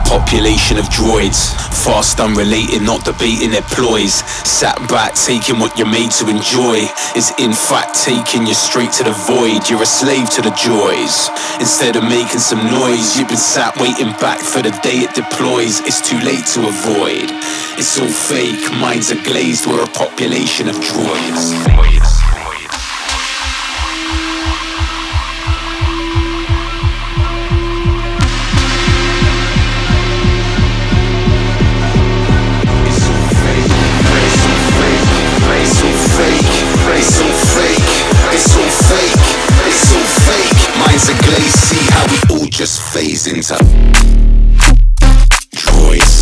Population of droids, fast unrelated, not debating their ploys. Sat back, taking what you're made to enjoy is in fact taking you straight to the void. You're a slave to the joys. Instead of making some noise, you've been sat waiting back for the day it deploys. It's too late to avoid. It's all fake, minds are glazed, we're a population of droids. Minds are glazed, see how we all just phase into droids.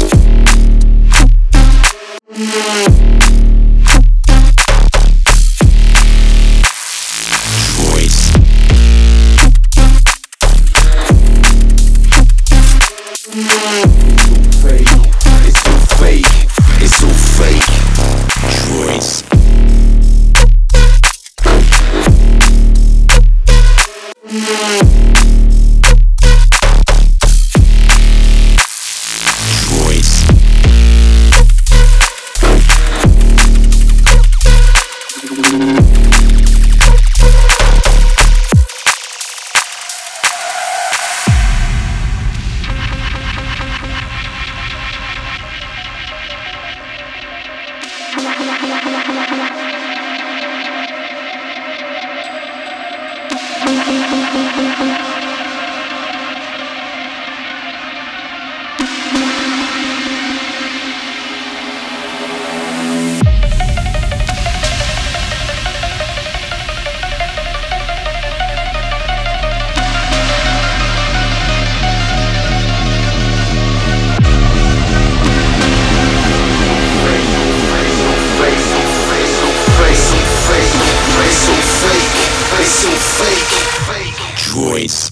It's all fake, it's all fake, droids. Droids.